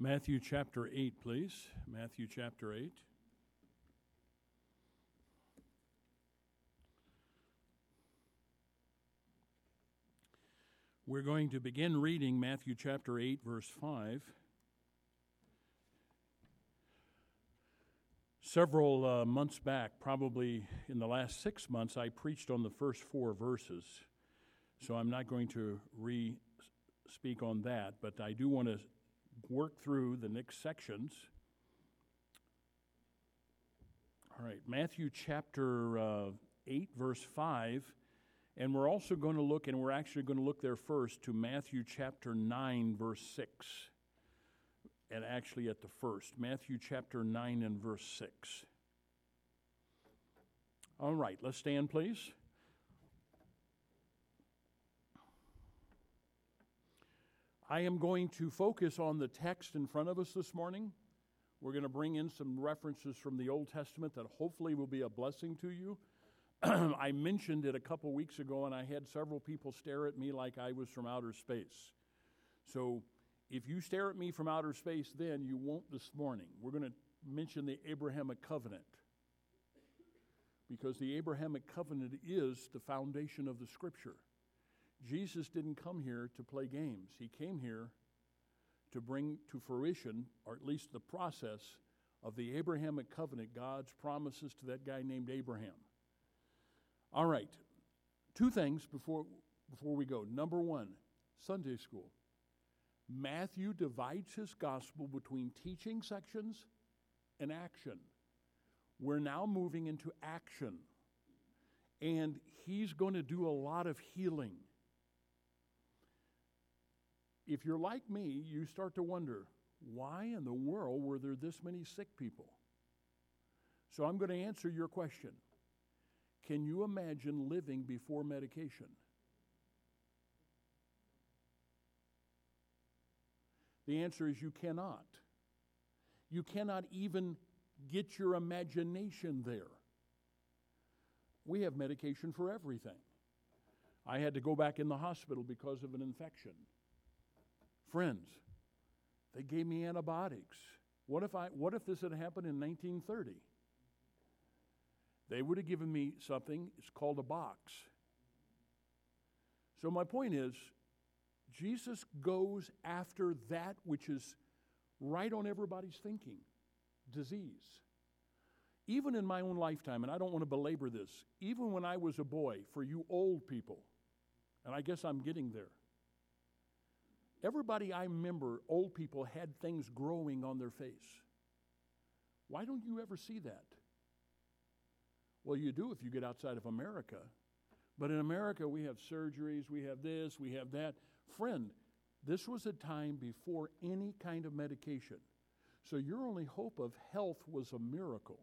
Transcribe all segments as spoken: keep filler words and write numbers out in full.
Matthew chapter eight, please. Matthew chapter eight. We're going to begin reading Matthew chapter eight, verse five. Several uh, months back, probably in the last six months, I preached on the first four verses. So I'm not going to re-speak on that, but I do want to work through the next sections. All right, Matthew chapter uh, eight, verse five. And we're also going to look, and we're actually going to look there first, to Matthew chapter nine, verse six. And actually at the first, Matthew chapter nine and verse six. All right, let's stand, please. I am going to focus on the text in front of us this morning. We're going to bring in some references from the Old Testament that hopefully will be a blessing to you. I mentioned it a couple weeks ago, and I had several people stare at me like I was from outer space. So if you stare at me from outer space, then you won't this morning. We're going to mention the Abrahamic covenant, because the Abrahamic covenant is the foundation of the Scripture. Jesus didn't come here to play games. He came here to bring to fruition, or at least the process, of the Abrahamic covenant, God's promises to that guy named Abraham. All right, two things before, before we go. Number one, Sunday school. Matthew divides his gospel between teaching sections and action. We're now moving into action, and he's going to do a lot of healing. If you're like me, you start to wonder, why in the world were there this many sick people? So I'm going to answer your question. Can you imagine living before medication? The answer is you cannot. You cannot even get your imagination there. We have medication for everything. I had to go back in the hospital because of an infection. Friends, they gave me antibiotics. What if I what if this had happened in nineteen thirty? They would have given me something, it's called a box. So my point is, Jesus goes after that which is right on everybody's thinking, disease. Even in my own lifetime, and I don't want to belabor this, even when I was a boy, for you old people, and I guess I'm getting there, everybody I remember, old people, had things growing on their face. Why don't you ever see that? Well, you do if you get outside of America. But in America, we have surgeries, we have this, we have that. Friend, this was a time before any kind of medication. So your only hope of health was a miracle.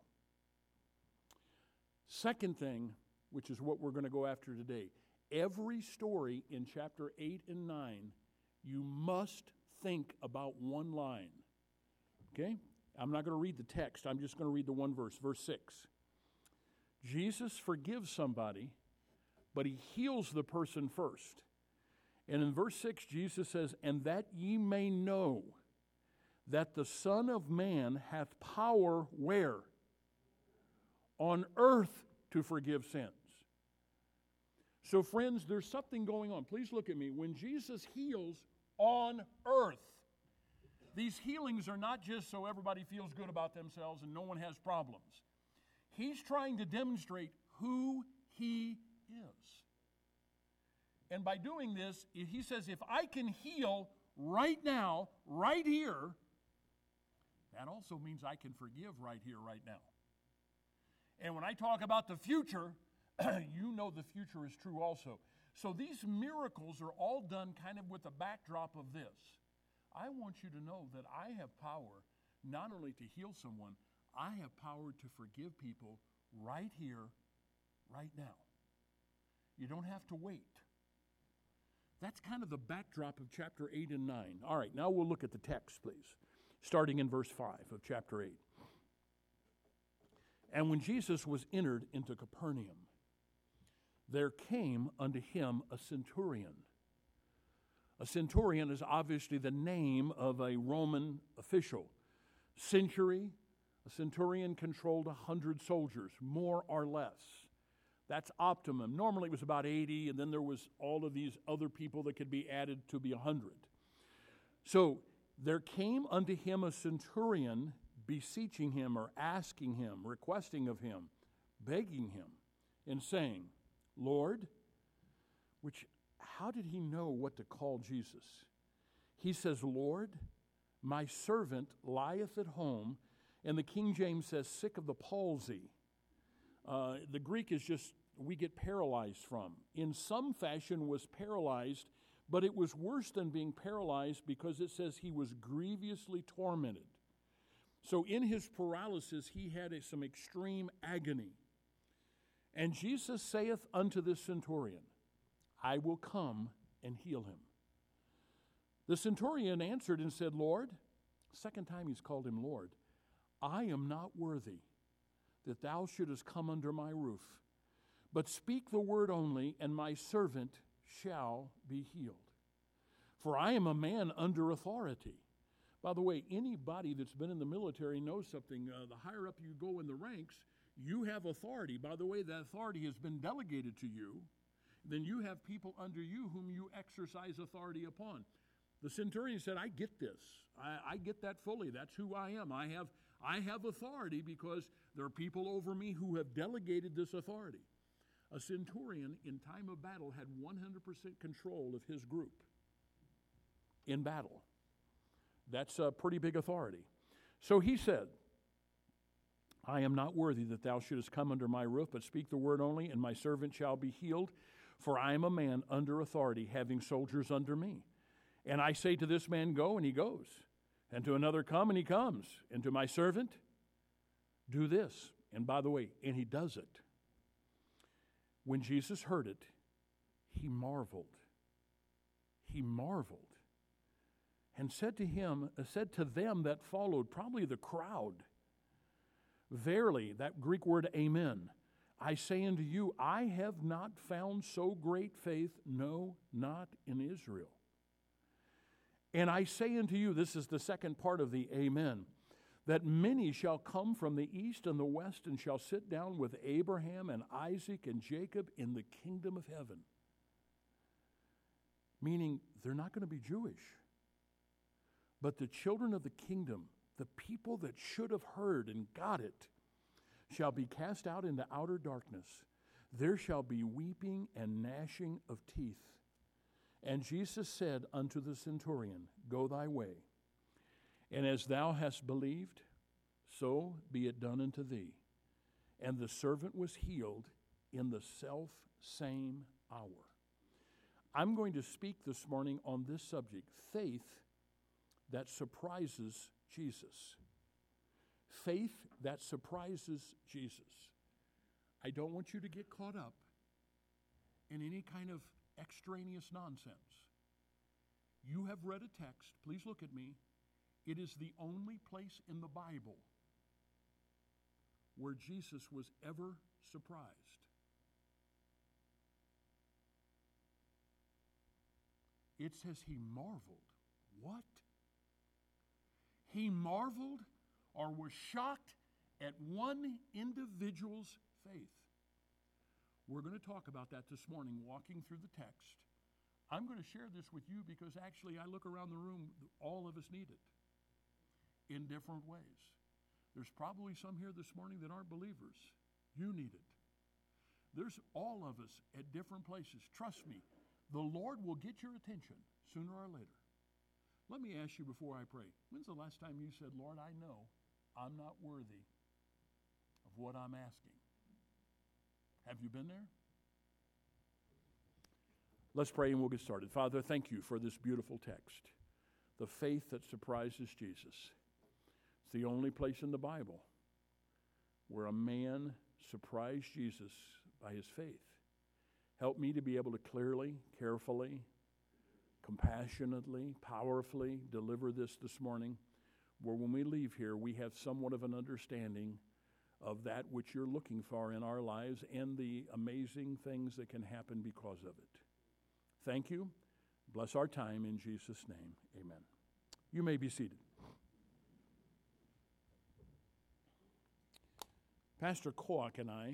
Second thing, which is what we're going to go after today, every story in chapter eight and nine, you must think about one line. Okay? I'm not going to read the text. I'm just going to read the one verse, verse six. Jesus forgives somebody, but he heals the person first. And in verse six, Jesus says, "And that ye may know that the Son of Man hath power," where? On earth to forgive sins. So friends, there's something going on. Please look at me. When Jesus heals on earth, these healings are not just so everybody feels good about themselves and no one has problems. He's trying to demonstrate who he is. And by doing this, he says, if I can heal right now, right here, that also means I can forgive right here, right now. And when I talk about the future, you know the future is true also. So these miracles are all done kind of with the backdrop of this. I want you to know that I have power not only to heal someone, I have power to forgive people right here, right now. You don't have to wait. That's kind of the backdrop of chapter eight and nine. All right, now we'll look at the text, please, starting in verse five of chapter eight. And when Jesus was entered into Capernaum, there came unto him a centurion, A centurion is obviously the name of a Roman official. Century, a centurion controlled one hundred soldiers, more or less. That's optimum. Normally it was about eighty, and then there was all of these other people that could be added to be one hundred. So there came unto him a centurion, beseeching him or asking him, requesting of him, begging him, and saying, Lord, which, how did he know what to call Jesus? He says, Lord, my servant lieth at home, and the King James says, sick of the palsy. Uh, the Greek is just, we get paralyzed from. In some fashion was paralyzed, but it was worse than being paralyzed because it says he was grievously tormented. So in his paralysis, he had a, some extreme agony. And Jesus saith unto this centurion, I will come and heal him. The centurion answered and said, Lord, second time he's called him Lord, I am not worthy that thou shouldest come under my roof, but speak the word only, and my servant shall be healed. For I am a man under authority. By the way, anybody that's been in the military knows something. Uh, the higher up you go in the ranks, you have authority. By the way, that authority has been delegated to you. Then you have people under you whom you exercise authority upon. The centurion said, I get this. I, I get that fully. That's who I am. I have, I have authority because there are people over me who have delegated this authority. A centurion in time of battle had one hundred percent control of his group in battle. That's a pretty big authority. So he said, I am not worthy that thou shouldest come under my roof, but speak the word only, and my servant shall be healed. For I am a man under authority, having soldiers under me. And I say to this man, go, and he goes. And to another, come, and he comes. And to my servant, do this. And by the way, and he does it. When Jesus heard it, he marveled. He marveled. And said to him, said to them that followed, probably the crowd, verily, that Greek word amen, I say unto you, I have not found so great faith, no, not in Israel. And I say unto you, this is the second part of the amen, that many shall come from the east and the west and shall sit down with Abraham and Isaac and Jacob in the kingdom of heaven. Meaning, they're not going to be Jewish. But the children of the kingdom, the people that should have heard and got it, shall be cast out into outer darkness. There shall be weeping and gnashing of teeth. And Jesus said unto the centurion, go thy way. And as thou hast believed, so be it done unto thee. And the servant was healed in the self same hour. I'm going to speak this morning on this subject, faith that surprises Jesus. Faith that surprises Jesus. I don't want you to get caught up in any kind of extraneous nonsense. You have read a text, please look at me. It is the only place in the Bible where Jesus was ever surprised. It says he marveled. What? He marveled or was shocked at one individual's faith. We're going to talk about that this morning, walking through the text. I'm going to share this with you because actually I look around the room, all of us need it in different ways. There's probably some here this morning that aren't believers. You need it. There's all of us at different places. Trust me, the Lord will get your attention sooner or later. Let me ask you before I pray, when's the last time you said, Lord, I know I'm not worthy of what I'm asking? Have you been there? Let's pray and we'll get started. Father, thank you for this beautiful text, the faith that surprises Jesus. It's the only place in the Bible where a man surprised Jesus by his faith. Help me to be able to clearly, carefully, compassionately, powerfully deliver this this morning, where when we leave here, we have somewhat of an understanding of that which you're looking for in our lives and the amazing things that can happen because of it. Thank you. Bless our time in Jesus' name. Amen. You may be seated. Pastor Koak and I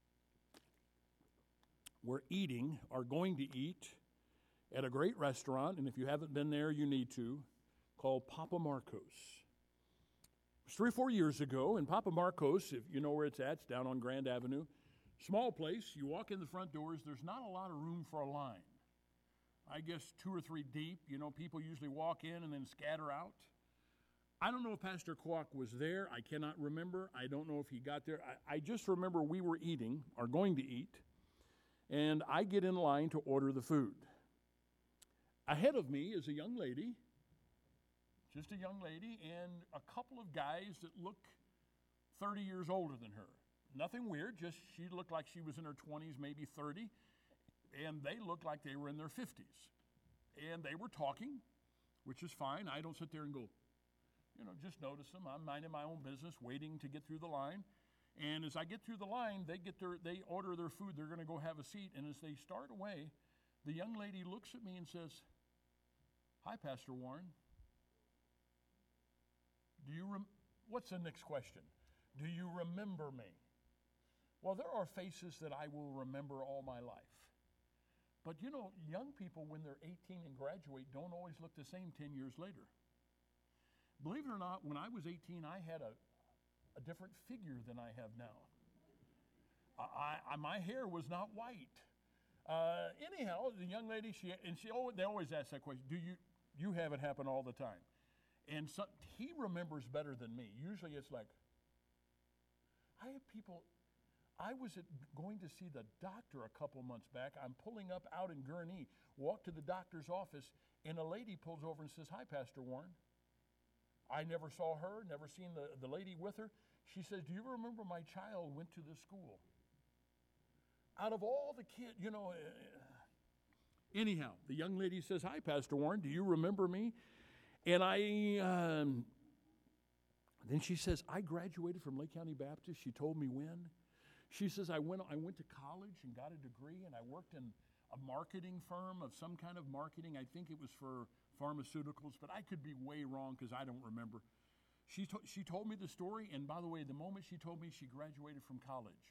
were eating, are going to eat, at a great restaurant, and if you haven't been there, you need to, called Papa Marcos. It was three or four years ago, and Papa Marcos, if you know where it's at, it's down on Grand Avenue. Small place, you walk in the front doors, there's not a lot of room for a line. I guess two or three deep, you know, people usually walk in and then scatter out. I don't know if Pastor Koak was there. I cannot remember. I don't know if he got there. I, I just remember we were eating, or going to eat, and I get in line to order the food. Ahead of me is a young lady, just a young lady, and a couple of guys that look thirty years older than her. Nothing weird, just she looked like she was in her twenties, maybe thirty. And they looked like they were in their fifties. And they were talking, which is fine. I don't sit there and go, you know, just notice them. I'm minding my own business, waiting to get through the line. And as I get through the line, they get their, they order their food. They're going to go have a seat. And as they start away, the young lady looks at me and says, "Hi, Pastor Warren. Do you rem-" What's the next question? Do you remember me? Well, there are faces that I will remember all my life. But you know, young people, when they're eighteen and graduate, don't always look the same ten years later. Believe it or not, when I was eighteen, I had a, a different figure than I have now. I, I, my hair was not white. Uh, anyhow, the young lady, she and she always, they always ask that question, do you, you have it happen all the time? And so, he remembers better than me. Usually it's like, I have people... I was at, going to see the doctor a couple months back. I'm pulling up out in Gurnee, walk to the doctor's office, and a lady pulls over and says, "Hi, Pastor Warren." I never saw her, never seen the, the lady with her. She says, "Do you remember my child went to this school?" Out of all the kids, you know. Uh, anyhow, the young lady says, "Hi, Pastor Warren, do you remember me?" And I, um, then she says, "I graduated from Lake County Baptist." She told me when. She says, I went I went to college and got a degree, and I worked in a marketing firm of some kind of marketing. I think it was for pharmaceuticals, but I could be way wrong because I don't remember. She, to- she told me the story, and by the way, the moment she told me she graduated from college,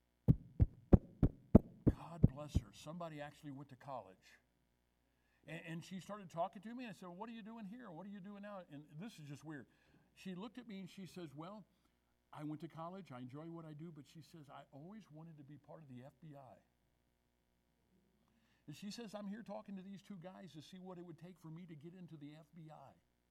God bless her, somebody actually went to college. And, and she started talking to me, and I said, "Well, what are you doing here? What are you doing now?" And this is just weird. She looked at me and she says, "Well, I went to college, I enjoy what I do," but she says, "I always wanted to be part of the F B I. And she says, "I'm here talking to these two guys to see what it would take for me to get into the F B I.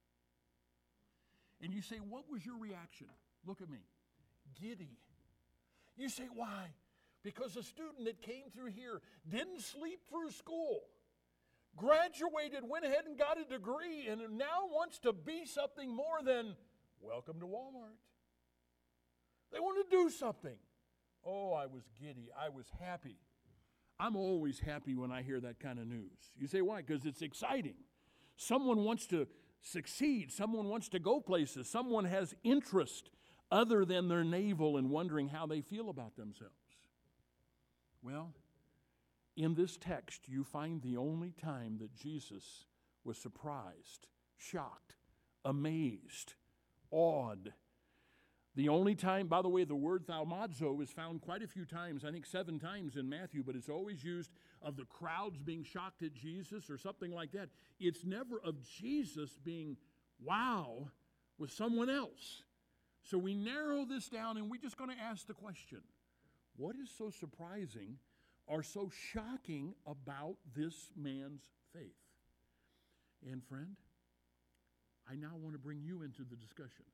And you say, "What was your reaction?" Look at me. Giddy. You say, "Why?" Because a student that came through here didn't sleep through school, graduated, went ahead and got a degree, and now wants to be something more than welcome to Walmart. They want to do something. Oh, I was giddy. I was happy. I'm always happy when I hear that kind of news. You say, why? Because it's exciting. Someone wants to succeed. Someone wants to go places. Someone has interest other than their navel and wondering how they feel about themselves. Well, in this text, you find the only time that Jesus was surprised, shocked, amazed, awed. The only time, by the way, the word thaumazo is found quite a few times, I think seven times in Matthew, but it's always used of the crowds being shocked at Jesus or something like that. It's never of Jesus being wow with someone else. So we narrow this down and we're just going to ask the question, what is so surprising or so shocking about this man's faith? And friend, I now want to bring you into the discussion.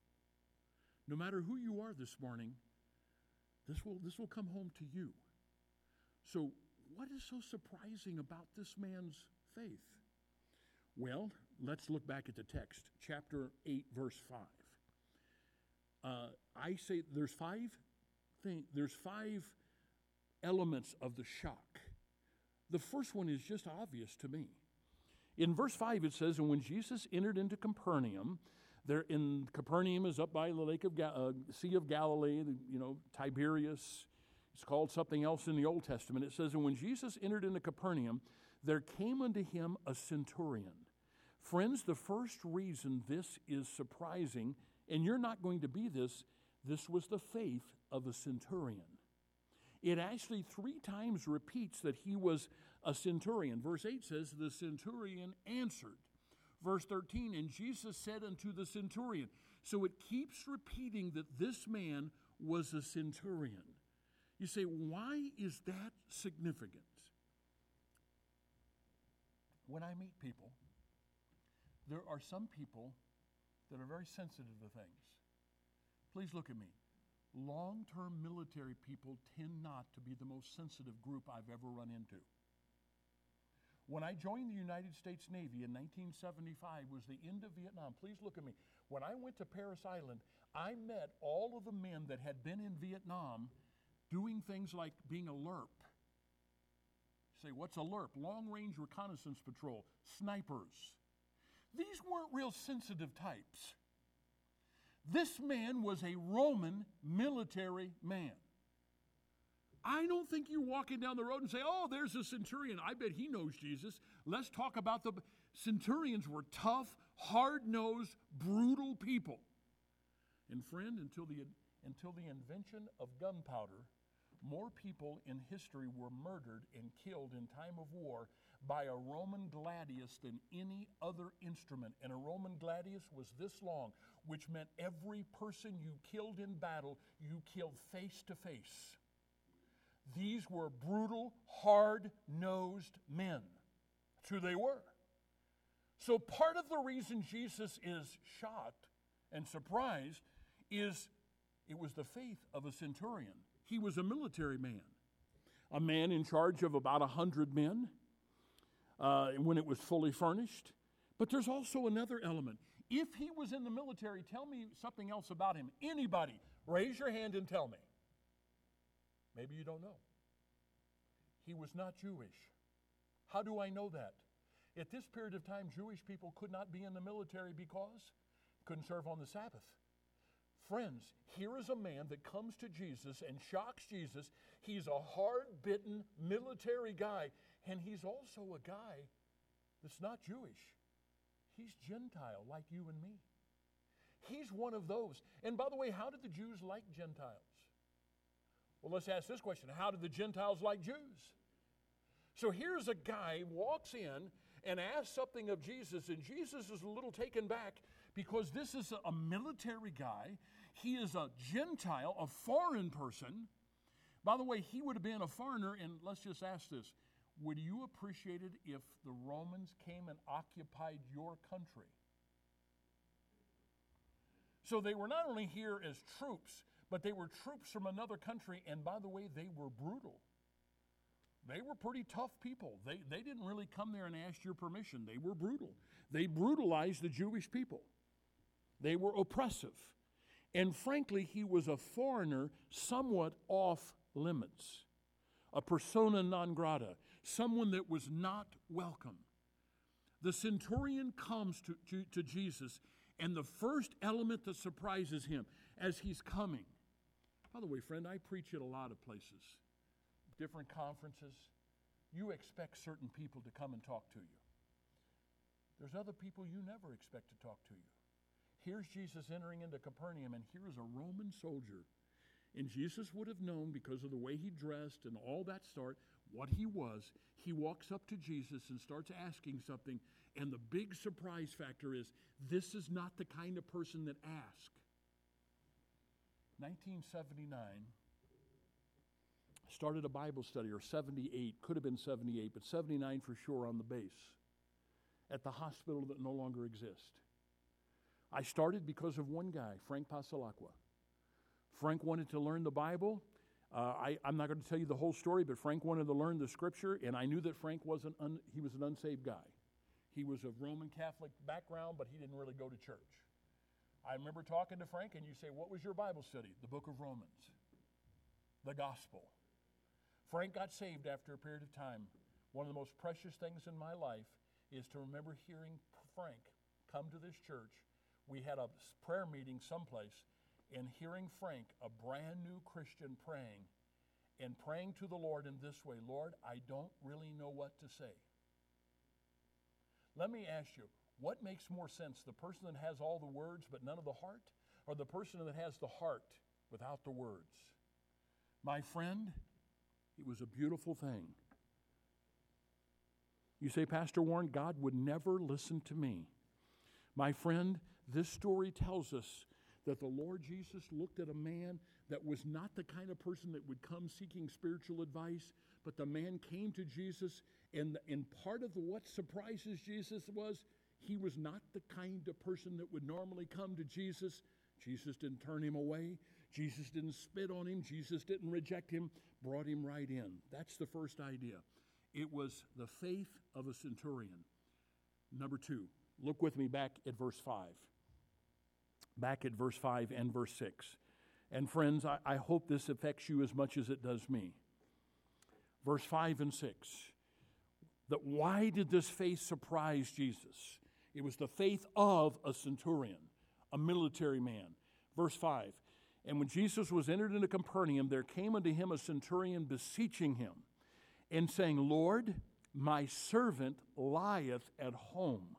No matter who you are this morning, this will, this will come home to you. So what is so surprising about this man's faith? Well, let's look back at the text, chapter eight, verse five. Uh, I say there's five things, there's five elements of the shock. The first one is just obvious to me. In verse five it says, "And when Jesus entered into Capernaum," there in Capernaum is up by the lake of Ga- uh, Sea of Galilee, the, you know, Tiberias. It's called something else in the Old Testament. It says, "And when Jesus entered into Capernaum, there came unto him a centurion. Friends, the first reason this is surprising, and you're not going to be this, this was the faith of a centurion. It actually three times repeats that he was a centurion. Verse eight says, the centurion answered. Verse thirteen, and Jesus said unto the centurion. So it keeps repeating that this man was a centurion. You say, why is that significant? When I meet people, there are some people that are very sensitive to things. Please look at me. Long-term military people tend not to be the most sensitive group I've ever run into. When I joined the United States Navy in nineteen seventy-five was the end of Vietnam. Please look at me. When I went to Parris Island, I met all of the men that had been in Vietnam doing things like being a L R P. You say, what's a L R P? Long-range reconnaissance patrol, snipers. These weren't real sensitive types. This man was a Roman military man. I don't think you're walking down the road and say, oh, there's a centurion. I bet he knows Jesus. Let's talk about the centurions were tough, hard-nosed, brutal people. And friend, until the, until the invention of gunpowder, more people in history were murdered and killed in time of war by a Roman gladius than any other instrument. And a Roman gladius was this long, which meant every person you killed in battle, you killed face to face. These were brutal, hard-nosed men. That's who they were. So part of the reason Jesus is shocked and surprised is it was the faith of a centurion. He was a military man, a man in charge of about a hundred men uh, when it was fully furnished. But there's also another element. If he was in the military, tell me something else about him. Anybody, raise your hand and tell me. Maybe you don't know. He was not Jewish. How do I know that? At this period of time, Jewish people could not be in the military because couldn't serve on the Sabbath. Friends, here is a man that comes to Jesus and shocks Jesus. He's a hard-bitten military guy, and he's also a guy that's not Jewish. He's Gentile like you and me. He's one of those. And by the way, how did the Jews like Gentiles? Well, let's ask this question. How did the Gentiles like Jews? So here's a guy walks in and asks something of Jesus, and Jesus is a little taken back because this is a military guy. He is a Gentile, a foreign person. By the way, he would have been a foreigner, and let's just ask this. Would you appreciate it if the Romans came and occupied your country? So they were not only here as troops, but they were troops from another country, and by the way, they were brutal. They were pretty tough people. They, they didn't really come there and ask your permission. They were brutal. They brutalized the Jewish people. They were oppressive. And frankly, he was a foreigner somewhat off limits, a persona non grata, someone that was not welcome. The centurion comes to, to, to Jesus, and the first element that surprises him as he's coming. By the way, friend, I preach at a lot of places, different conferences. You expect certain people to come and talk to you. There's other people you never expect to talk to you. Here's Jesus entering into Capernaum, and here is a Roman soldier. And Jesus would have known, because of the way he dressed and all that start, what he was. He walks up to Jesus and starts asking something, and the big surprise factor is, this is not the kind of person that asks. nineteen seventy-nine, started a Bible study, or seventy-eight, could have been seventy-eight, but seventy-nine for sure on the base, at the hospital that no longer exists. I started because of one guy, Frank Pasalacqua. Frank wanted to learn the Bible. Uh, I, I'm not going to tell you the whole story, but Frank wanted to learn the Scripture, and I knew that Frank wasn't un, he was an unsaved guy. He was of Roman Catholic background, but he didn't really go to church. I remember talking to Frank, and you say, what was your Bible study? The book of Romans, the gospel. Frank got saved after a period of time. One of the most precious things in my life is to remember hearing Frank come to this church. We had a prayer meeting someplace, and hearing Frank, a brand new Christian, praying, and praying to the Lord in this way, Lord, I don't really know what to say. Let me ask you, what makes more sense, the person that has all the words but none of the heart, or the person that has the heart without the words? My friend, it was a beautiful thing. You say, Pastor Warren, God would never listen to me. My friend, this story tells us that the Lord Jesus looked at a man that was not the kind of person that would come seeking spiritual advice, but the man came to Jesus, and, and part of the, what surprises Jesus was, he was not the kind of person that would normally come to Jesus. Jesus didn't turn him away. Jesus didn't spit on him. Jesus didn't reject him, brought him right in. That's the first idea. It was the faith of a centurion. Number two, look with me back at verse five. Back at verse five and verse six. And friends, I, I hope this affects you as much as it does me. Verse five and six. That why did this faith surprise Jesus? It was the faith of a centurion, a military man. Verse five. And when Jesus was entered into Capernaum, there came unto him a centurion beseeching him, and saying, Lord, my servant lieth at home,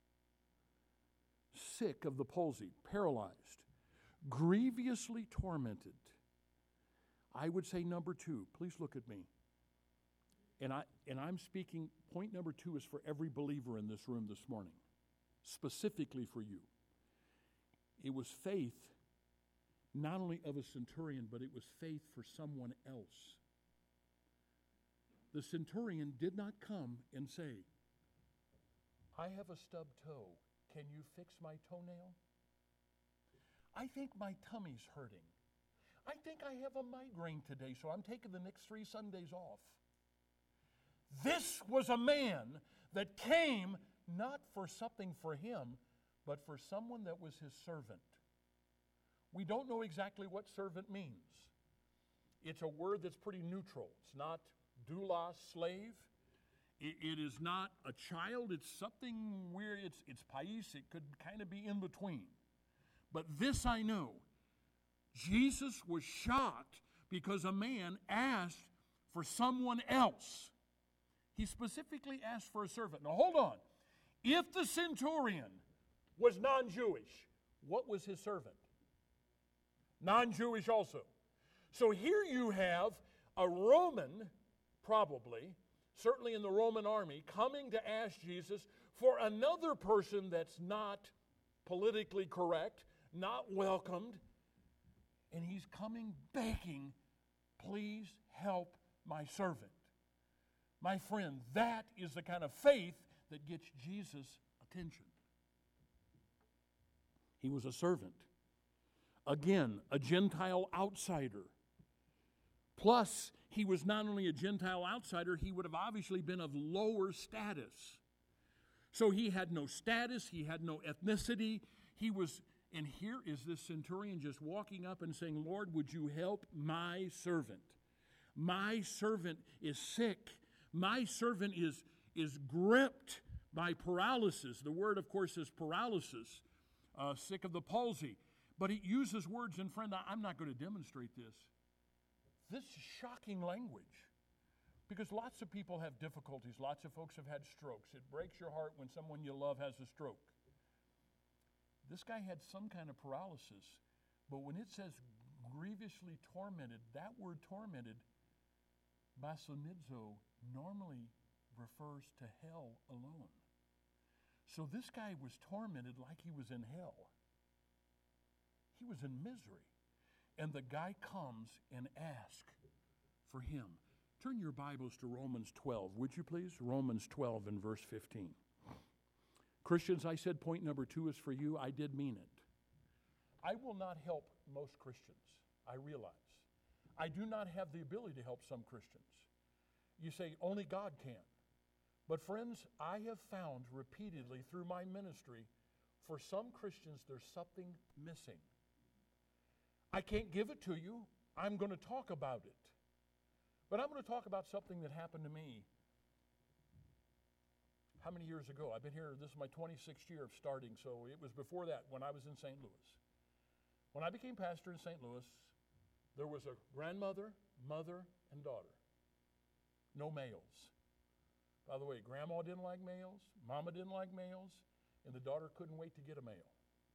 sick of the palsy, paralyzed, grievously tormented. I would say number two, please look at me. And, I, and I'm speaking, point number two is for every believer in this room this morning, specifically for you. It was faith, not only of a centurion, but it was faith for someone else. The centurion did not come and say, I have a stubbed toe. Can you fix my toenail? I think my tummy's hurting. I think I have a migraine today, so I'm taking the next three Sundays off. This was a man that came not for something for him, but for someone that was his servant. We don't know exactly what servant means. It's a word that's pretty neutral. It's not doulos, slave. It, it is not a child. It's something weird. It's, it's pais. It could kind of be in between. But this I know. Jesus was shocked because a man asked for someone else. He specifically asked for a servant. Now hold on. If the centurion was non-Jewish, what was his servant? Non-Jewish also. So here you have a Roman, probably, certainly in the Roman army, coming to ask Jesus for another person that's not politically correct, not welcomed, and he's coming begging, please help my servant. My friend, that is the kind of faith that gets Jesus' attention. He was a servant. Again, a Gentile outsider. Plus, he was not only a Gentile outsider, he would have obviously been of lower status. So he had no status, he had no ethnicity. He was, and here is this centurion just walking up and saying, Lord, would you help my servant? My servant is sick. My servant is, is gripped by paralysis. The word, of course, is paralysis, uh, sick of the palsy. But it uses words, and friend, I'm not going to demonstrate this. This is shocking language. Because lots of people have difficulties. Lots of folks have had strokes. It breaks your heart when someone you love has a stroke. This guy had some kind of paralysis. But when it says grievously tormented, that word tormented, basonidzo, normally refers to hell alone. So this guy was tormented like he was in hell. He was in misery. And the guy comes and asks for him. Turn your Bibles to Romans twelve, would you please? Romans twelve and verse fifteen. Christians, I said point number two is for you. I did mean it. I will not help most Christians, I realize. I do not have the ability to help some Christians. You say, only God can. But friends, I have found repeatedly through my ministry, for some Christians, there's something missing. I can't give it to you. I'm going to talk about it. But I'm going to talk about something that happened to me. How many years ago? I've been here, this is my twenty-sixth year of starting, so it was before that when I was in Saint Louis. When I became pastor in Saint Louis, there was a grandmother, mother, and daughter. No males. By the way, grandma didn't like males, mama didn't like males, and the daughter couldn't wait to get a male.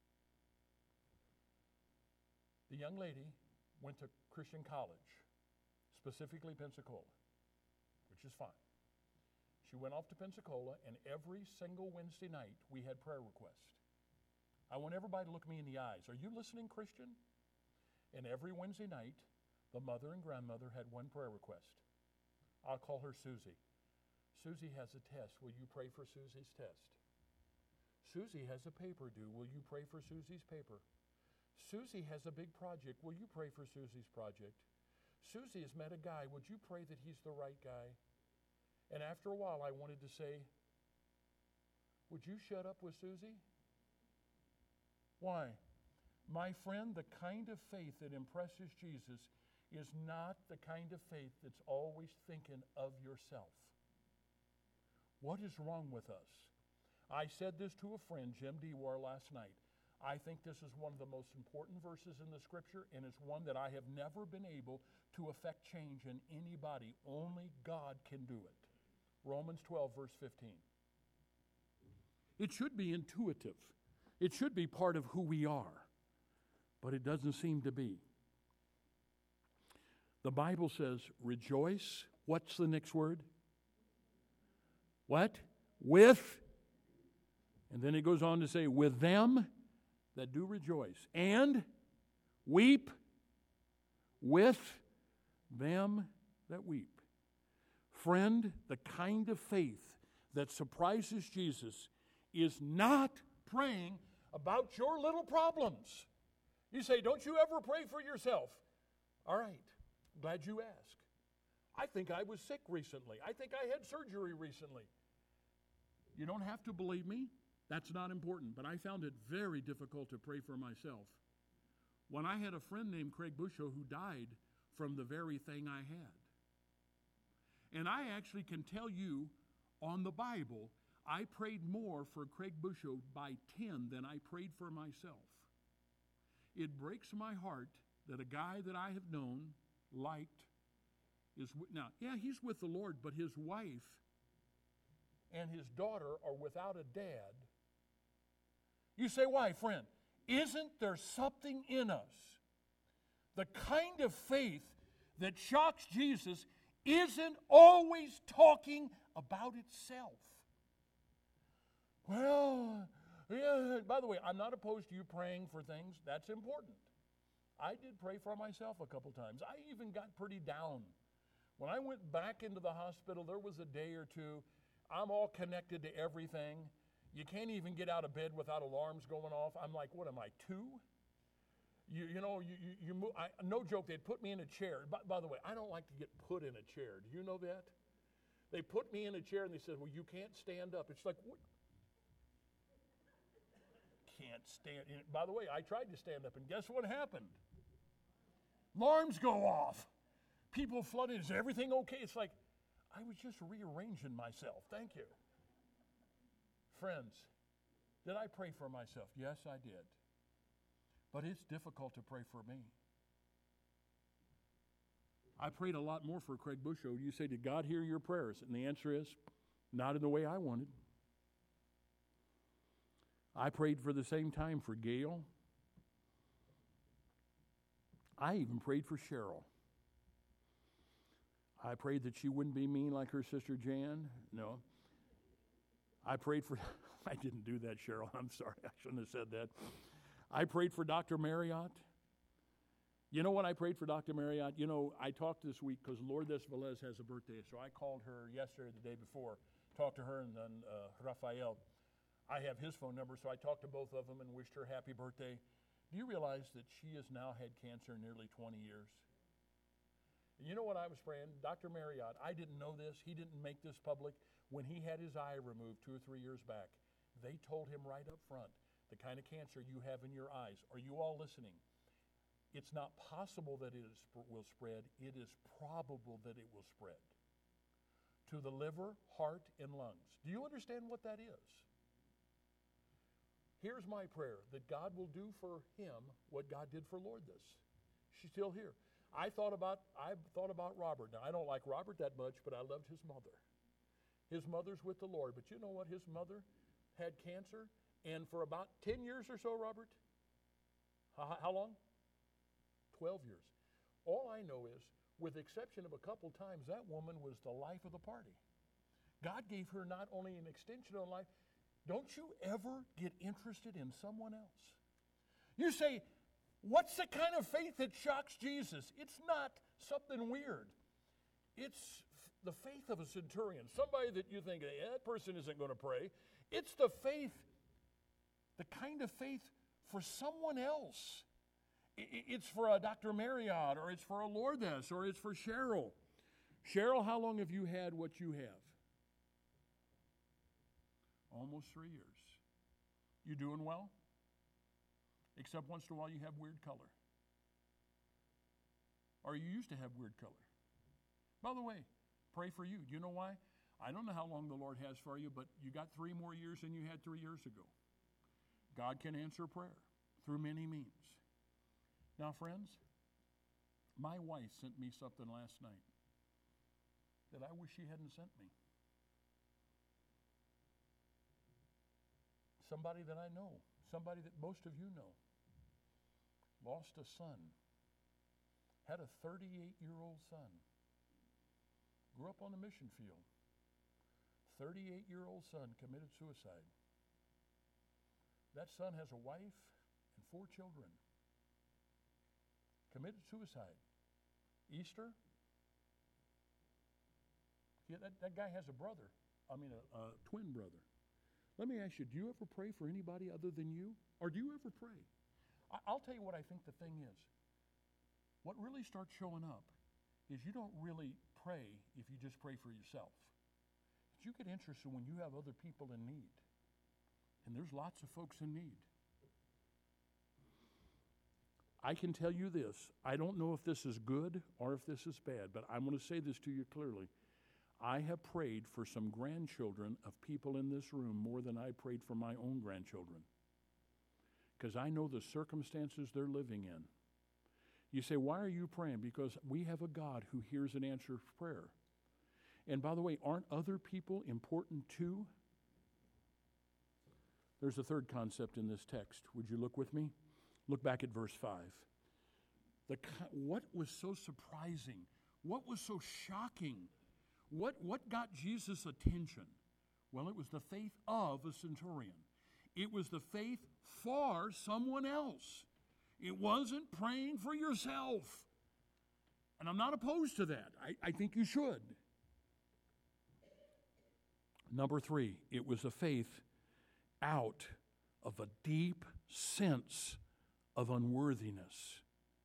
The young lady went to Christian college, specifically Pensacola, which is fine. She went off to Pensacola, and every single Wednesday night we had prayer requests. I want everybody to look me in the eyes. Are you listening, Christian? And every Wednesday night, the mother and grandmother had one prayer request. I'll call her Susie. Susie has a test. Will you pray for Susie's test? Susie has a paper due. Will you pray for Susie's paper? Susie has a big project. Will you pray for Susie's project? Susie has met a guy. Would you pray that he's the right guy? And after a while, I wanted to say, would you shut up with Susie? Why? My friend, the kind of faith that impresses Jesus is not the kind of faith that's always thinking of yourself. What is wrong with us? I said this to a friend, Jim Dewar, last night. I think this is one of the most important verses in the Scripture, and it's one that I have never been able to affect change in anybody. Only God can do it. Romans twelve, verse fifteen. It should be intuitive. It should be part of who we are, but it doesn't seem to be. The Bible says, rejoice. What's the next word? What? With. And then it goes on to say, with them that do rejoice. And weep with them that weep. Friend, the kind of faith that surprises Jesus is not praying about your little problems. You say, don't you ever pray for yourself? All right, glad you asked. I think I was sick recently. I think I had surgery recently. You don't have to believe me. That's not important. But I found it very difficult to pray for myself. When I had a friend named Craig Busho who died from the very thing I had. And I actually can tell you on the Bible, I prayed more for Craig Busho by ten than I prayed for myself. It breaks my heart that a guy that I have known, liked, is with, now, yeah, he's with the Lord, but his wife and his daughter are without a dad. You say, why, friend? Isn't there something in us? The kind of faith that shocks Jesus isn't always talking about itself. Well, yeah, by the way, I'm not opposed to you praying for things. That's important. I did pray for myself a couple times. I even got pretty down. When I went back into the hospital, there was a day or two. I'm all connected to everything. You can't even get out of bed without alarms going off. I'm like, what am I, two? You you know, you, you, you move, I, no joke, they'd put me in a chair. By, by the way, I don't like to get put in a chair. Do you know that? They put me in a chair and they said, well, you can't stand up. It's like, what? Can't stand. And by the way, I tried to stand up, and guess what happened? Alarms go off. People flooded. Is everything okay? It's like, I was just rearranging myself. Thank you. Friends, did I pray for myself? Yes, I did. But it's difficult to pray for me. I prayed a lot more for Craig Busho. You say, did God hear your prayers? And the answer is, not in the way I wanted. I prayed for the same time for Gail. I even prayed for Cheryl. I prayed that she wouldn't be mean like her sister Jan. No. I prayed for, I didn't do that, Cheryl. I'm sorry. I shouldn't have said that. I prayed for Doctor Marriott. You know what I prayed for Doctor Marriott? You know, I talked this week because Lourdes Velez has a birthday, so I called her yesterday, the day before, talked to her and then uh, Rafael. I have his phone number, so I talked to both of them and wished her happy birthday. Do you realize that she has now had cancer nearly twenty years? And you know what I was praying? Doctor Marriott, I didn't know this. He didn't make this public. When he had his eye removed two or three years back, they told him right up front, the kind of cancer you have in your eyes. Are you all listening? It's not possible that it is, will spread. It is probable that it will spread to the liver, heart, and lungs. Do you understand what that is? Here's my prayer, that God will do for him what God did for Lourdes. She's still here. I thought about I thought about Robert. Now, I don't like Robert that much, but I loved his mother. His mother's with the Lord. But you know what? His mother had cancer, and for about ten years or so, Robert, how, how long? twelve years. All I know is, with the exception of a couple times, that woman was the life of the party. God gave her not only an extension of life, don't you ever get interested in someone else? You say, what's the kind of faith that shocks Jesus? It's not something weird. It's the faith of a centurion, somebody that you think, hey, that person isn't going to pray. It's the faith, the kind of faith for someone else. It's for a Doctor Marriott, or it's for a Lourdes, or it's for Cheryl. Cheryl, how long have you had what you have? Almost three years. You doing well? Except once in a while you have weird color. Or you used to have weird color. By the way, pray for you. Do you know why? I don't know how long the Lord has for you, but you got three more years than you had three years ago. God can answer prayer through many means. Now, friends, my wife sent me something last night that I wish she hadn't sent me. Somebody that I know, somebody that most of you know, lost a son, had a thirty-eight-year-old son, grew up on the mission field. thirty-eight-year-old son committed suicide. That son has a wife and four children. Committed suicide. Easter? Yeah, that, that guy has a brother. I mean, a, a twin brother. Let me ask you, do you ever pray for anybody other than you? Or do you ever pray? I, I'll tell you what I think the thing is. What really starts showing up is you don't really pray if you just pray for yourself. But you get interested when you have other people in need. And there's lots of folks in need. I can tell you this. I don't know if this is good or if this is bad, but I'm going to say this to you clearly. I have prayed for some grandchildren of people in this room more than I prayed for my own grandchildren, because I know the circumstances they're living in. You say, why are you praying? Because we have a God who hears and answers prayer. And by the way, aren't other people important too? There's a third concept in this text. Would you look with me? Look back at verse five. The, what was so surprising? What was so shocking? What, what got Jesus' attention? Well, it was the faith of a centurion. It was the faith for someone else. It wasn't praying for yourself. And I'm not opposed to that. I, I think you should. Number three, it was a faith out of a deep sense of unworthiness.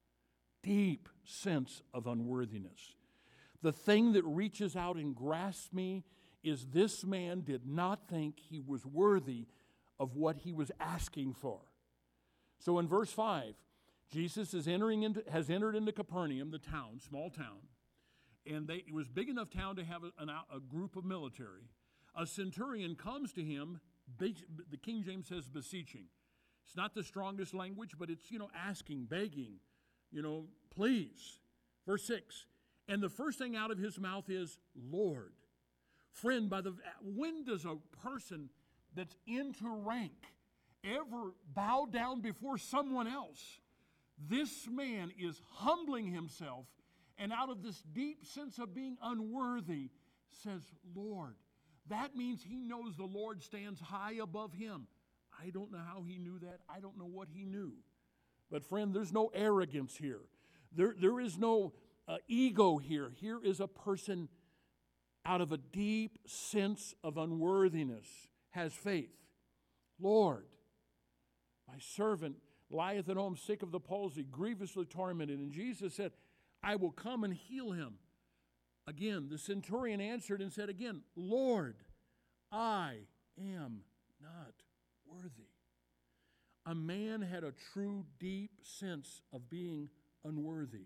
Deep sense of unworthiness. The thing that reaches out and grasps me is this man did not think he was worthy of what he was asking for. So in verse five, Jesus is entering into, has entered into Capernaum, the town, small town, and they, it was big enough town to have a, an, a group of military. A centurion comes to him, the King James says beseeching. It's not the strongest language, but it's, you know, asking, begging, you know, please. Verse six, and the first thing out of his mouth is, Lord. Friend, by the when does a person that's into rank ever bow down before someone else? This man is humbling himself, and out of this deep sense of being unworthy, says, Lord. That means he knows the Lord stands high above him. I don't know how he knew that. I don't know what he knew. But friend, there's no arrogance here. There, there is no uh, ego here. Here is a person out of a deep sense of unworthiness, has faith. Lord, my servant lieth at home sick of the palsy, grievously tormented. And Jesus said, I will come and heal him. Again, the centurion answered and said again, Lord, I am not worthy. A man had a true, deep sense of being unworthy.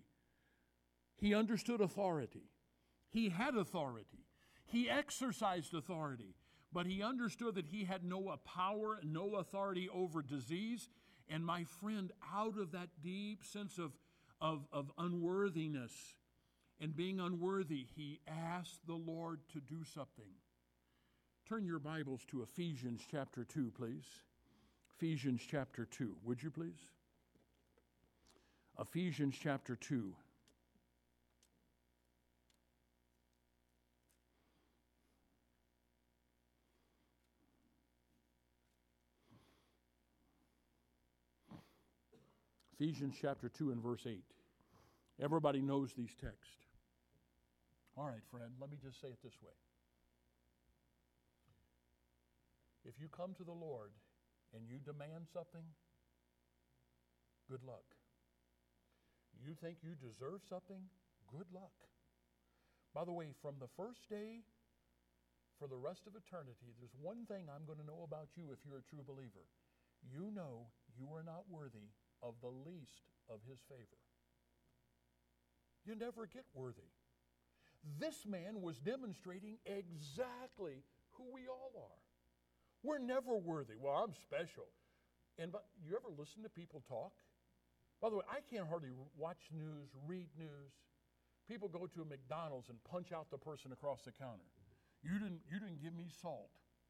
He understood authority. He had authority. He exercised authority. But he understood that he had no power, no authority over disease. And my friend, out of that deep sense of, of, of unworthiness and being unworthy, he asked the Lord to do something. Turn your Bibles to Ephesians chapter two, please. Ephesians chapter two, would you please? Ephesians chapter two. Ephesians chapter two and verse eight. Everybody knows these texts. All right, friend, let me just say it this way. If you come to the Lord and you demand something, good luck. You think you deserve something, good luck. By the way, from the first day for the rest of eternity, there's one thing I'm going to know about you if you're a true believer. You know you are not worthy of the least of his favor. You never get worthy. This man was demonstrating exactly who we all are. We're never worthy. Well, I'm special. And but you ever listen to people talk? By the way, I can't hardly watch news, read news. People go to a McDonald's and punch out the person across the counter. You didn't, you didn't give me salt.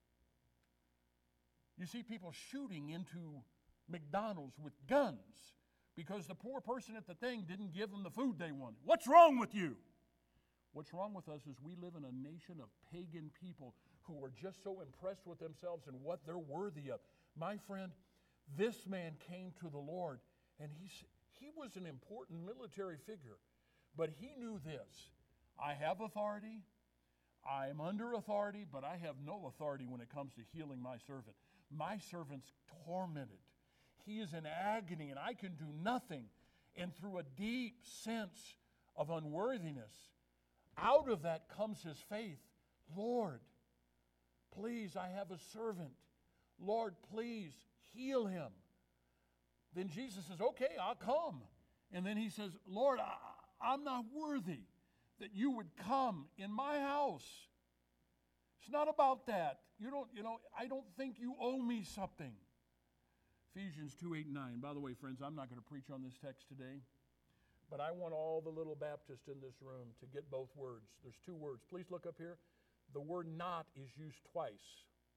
You see people shooting into McDonald's with guns because the poor person at the thing didn't give them the food they wanted. What's wrong with you? What's wrong with us is we live in a nation of pagan people who are just so impressed with themselves and what they're worthy of. My friend, this man came to the Lord, and he's, he was an important military figure, but he knew this. I have authority, I'm under authority, but I have no authority when it comes to healing my servant. My servant's tormented. He is in agony, and I can do nothing. And through a deep sense of unworthiness, out of that comes his faith. Lord, please, I have a servant. Lord, please heal him. Then Jesus says, okay, I'll come. And then he says, Lord, I, I'm not worthy that you would come in my house. It's not about that. You don't, you know, I don't think you owe me something. Ephesians two, eight, nine. By the way, friends, I'm not going to preach on this text today, but I want all the little Baptists in this room to get both words. There's two words. Please look up here. The word not is used twice.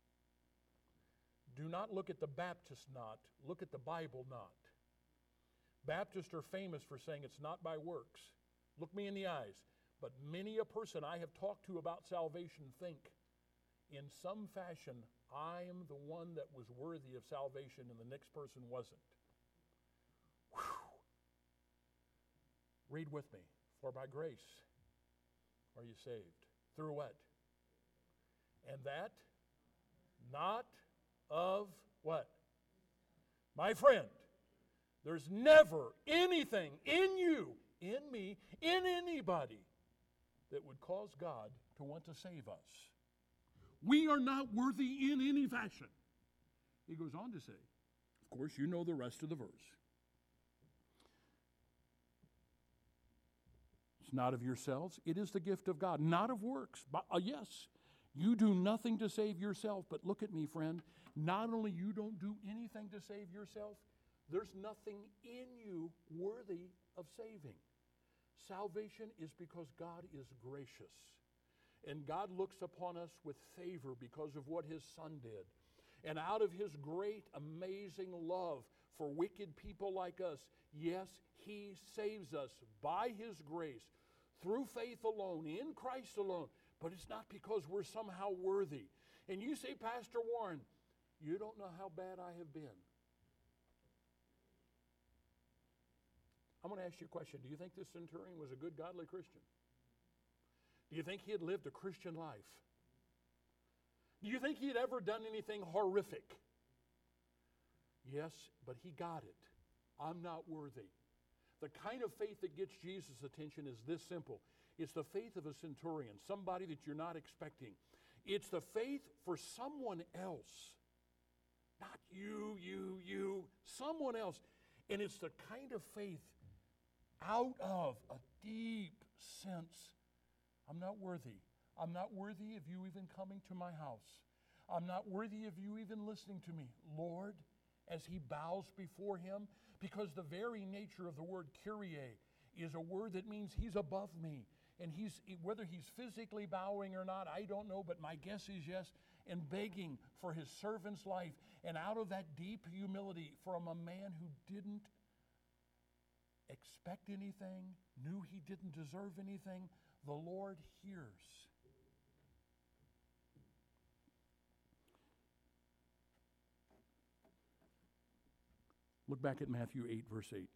Do not look at the Baptist not. Look at the Bible not. Baptists are famous for saying it's not by works. Look me in the eyes. But many a person I have talked to about salvation think, in some fashion, I am the one that was worthy of salvation and the next person wasn't. Whew. Read with me. For by grace are you saved. Through what? And that not of what? My friend, there's never anything in you, in me, in anybody that would cause God to want to save us. We are not worthy in any fashion. He goes on to say, of course, you know the rest of the verse. It's not of yourselves. It is the gift of God, not of works. But, uh, yes, you do nothing to save yourself. But look at me, friend. Not only you don't do anything to save yourself, there's nothing in you worthy of saving. Salvation is because God is gracious. And God looks upon us with favor because of what his Son did. And out of his great, amazing love for wicked people like us, yes, he saves us by his grace, through faith alone, in Christ alone. But it's not because we're somehow worthy. And you say, Pastor Warren, you don't know how bad I have been. I'm going to ask you a question. Do you think this centurion was a good, godly Christian? Do you think he had lived a Christian life? Do you think he had ever done anything horrific? Yes, but he got it. I'm not worthy. The kind of faith that gets Jesus' attention is this simple. It's the faith of a centurion, somebody that you're not expecting. It's the faith for someone else. Not you, you, you, someone else. And it's the kind of faith out of a deep sense, I'm not worthy. I'm not worthy of you even coming to my house. I'm not worthy of you even listening to me. Lord, as he bows before him, because the very nature of the word Kyrie is a word that means he's above me. And he's, whether he's physically bowing or not, I don't know, but my guess is yes. and begging for his servant's life. And out of that deep humility from a man who didn't expect anything, knew he didn't deserve anything, the Lord hears. Look back at Matthew eight, verse eight.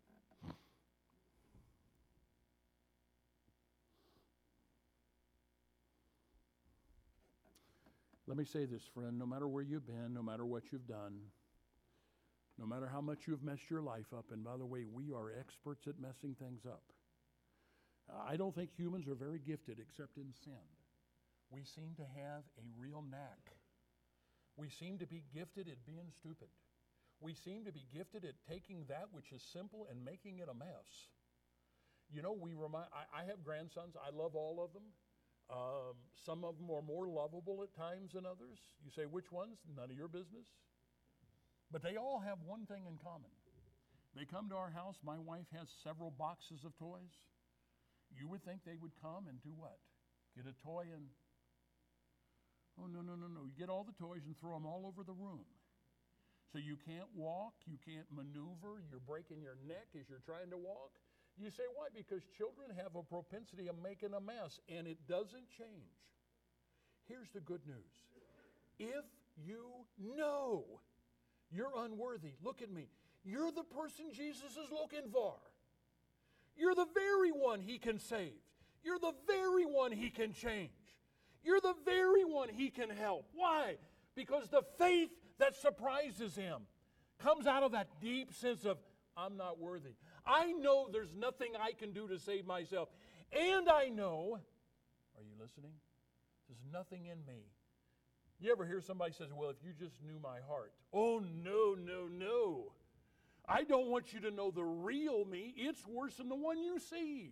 Let me say this, friend, no matter where you've been, no matter what you've done, no matter how much you've messed your life up, and by the way, we are experts at messing things up. I don't think humans are very gifted except in sin. We seem to have a real knack. We seem to be gifted at being stupid. We seem to be gifted at taking that which is simple and making it a mess. You know, we remind, I, I have grandsons. I love all of them. Um, some of them are more lovable at times than others. You say, which ones? None of your business. But they all have one thing in common. They come to our house. My wife has several boxes of toys. You would think they would come and do what? Get a toy and, oh, no, no, no, no. You get all the toys and throw them all over the room. So you can't walk, you can't maneuver, you're breaking your neck as you're trying to walk. You say, why? Because children have a propensity of making a mess, and it doesn't change. Here's the good news. If you know you're unworthy, look at me. You're the person Jesus is looking for. You're the very one he can save. You're the very one he can change. You're the very one he can help. Why? Because the faith that surprises him comes out of that deep sense of, I'm not worthy. I know there's nothing I can do to save myself. And I know, are you listening? There's nothing in me. You ever hear somebody says, well, if you just knew my heart. Oh, no, no, no. I don't want you to know the real me. It's worse than the one you see.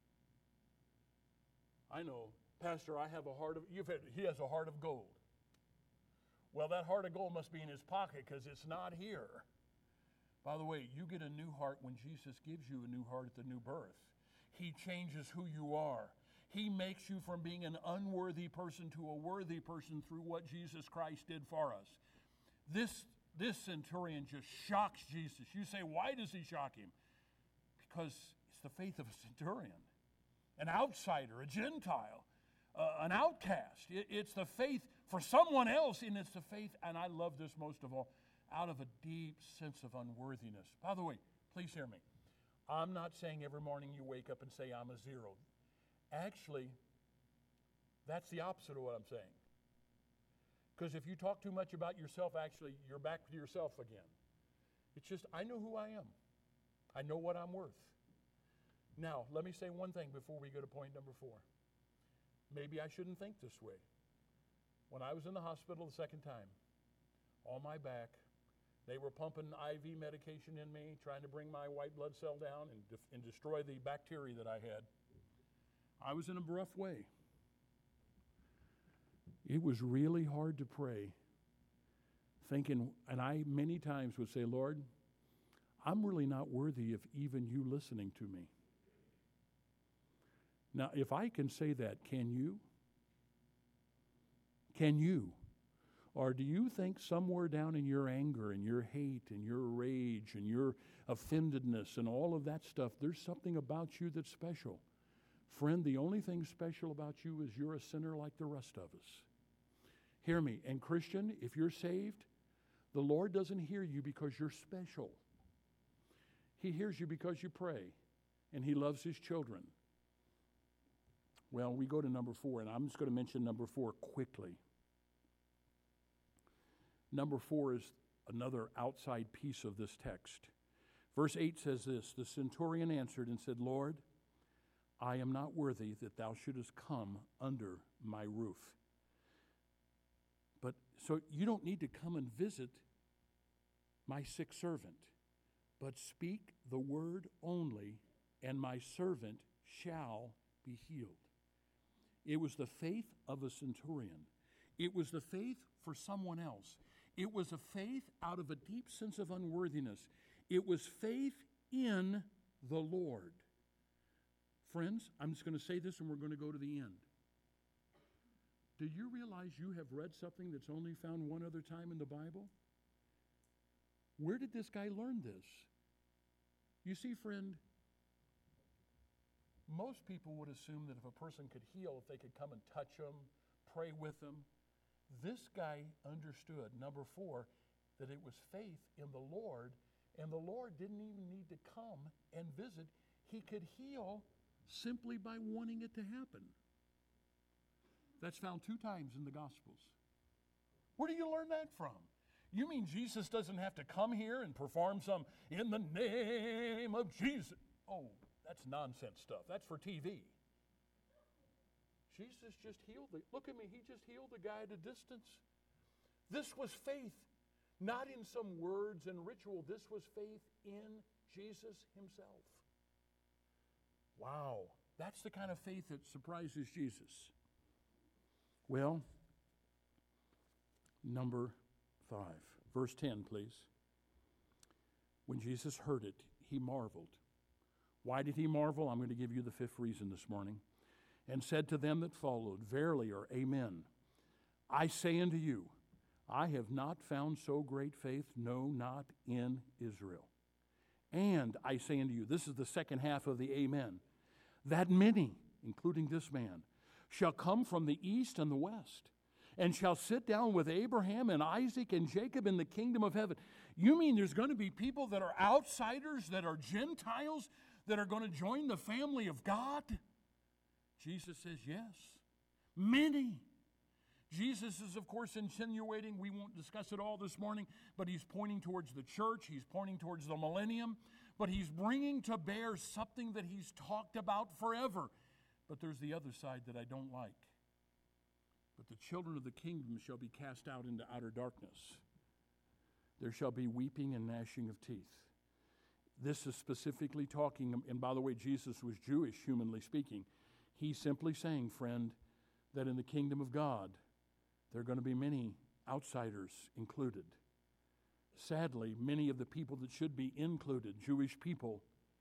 I know, Pastor, I have a heart of, you've had, he has a heart of gold. Well, that heart of gold must be in his pocket because it's not here. By the way, you get a new heart when Jesus gives you a new heart at the new birth. He changes who you are. He makes you from being an unworthy person to a worthy person through what Jesus Christ did for us. This, this centurion just shocks Jesus. You say, why does he shock him? Because it's the faith of a centurion, an outsider, a Gentile, uh, an outcast. It, it's the faith for someone else, and it's the faith, and I love this most of all, out of a deep sense of unworthiness. By the way, please hear me. I'm not saying every morning you wake up and say, I'm a zero. Actually, that's the opposite of what I'm saying. Because if you talk too much about yourself, actually, you're back to yourself again. It's just, I know who I am. I know what I'm worth. Now, let me say one thing before we go to point number four. Maybe I shouldn't think this way. When I was in the hospital the second time, on my back, they were pumping I V medication in me, trying to bring my white blood cell down and, def- and destroy the bacteria that I had. I was in a rough way. It was really hard to pray, thinking, and I many times would say, Lord, I'm really not worthy of even you listening to me. Now, if I can say that, can you? Can you? Or do you think somewhere down in your anger and your hate and your rage and your offendedness and all of that stuff, there's something about you that's special? Friend, the only thing special about you is you're a sinner like the rest of us. Hear me. And Christian, if you're saved, the Lord doesn't hear you because you're special. He hears you because you pray, and he loves his children. Well, we go to number four, and I'm just going to mention number four quickly. Number four is another outside piece of this text. Verse eight says this, the centurion answered and said, Lord, I am not worthy that thou shouldest come under my roof. But so you don't need to come and visit my sick servant, but speak the word only, and my servant shall be healed. It was the faith of a centurion. It was the faith for someone else. It was a faith out of a deep sense of unworthiness. It was faith in the Lord. Friends, I'm just going to say this and we're going to go to the end. Do you realize you have read something that's only found one other time in the Bible? Where did this guy learn this? You see, friend, most people would assume that if a person could heal, if they could come and touch them, pray with them. This guy understood, number four, that it was faith in the Lord, and the Lord didn't even need to come and visit. He could heal simply by wanting it to happen. That's found two times in the Gospels. Where do you learn that from? You mean Jesus doesn't have to come here and perform some, in the name of Jesus? Oh, that's nonsense stuff. That's for T V. Jesus just healed the, look at me, he just healed the guy at a distance. This was faith, not in some words and ritual. This was faith in Jesus himself. Wow, that's the kind of faith that surprises Jesus. Well, number five, verse ten, please. When Jesus heard it, he marveled. Why did he marvel? I'm going to give you the fifth reason this morning. And said to them that followed, verily, or amen, I say unto you, I have not found so great faith, no, not in Israel. And I say unto you, this is the second half of the amen, that many, including this man, shall come from the east and the west, and shall sit down with Abraham and Isaac and Jacob in the kingdom of heaven. You mean there's going to be people that are outsiders, that are Gentiles, that are going to join the family of God? Jesus says, yes, many. Jesus is, of course, insinuating, we won't discuss it all this morning, but he's pointing towards the church, he's pointing towards the millennium, but he's bringing to bear something that he's talked about forever. But there's the other side that I don't like. But the children of the kingdom shall be cast out into outer darkness. There shall be weeping and gnashing of teeth. This is specifically talking, and by the way, Jesus was Jewish, humanly speaking. He's simply saying, friend, that in the kingdom of God, there are going to be many outsiders included. Sadly, many of the people that should be included, Jewish people,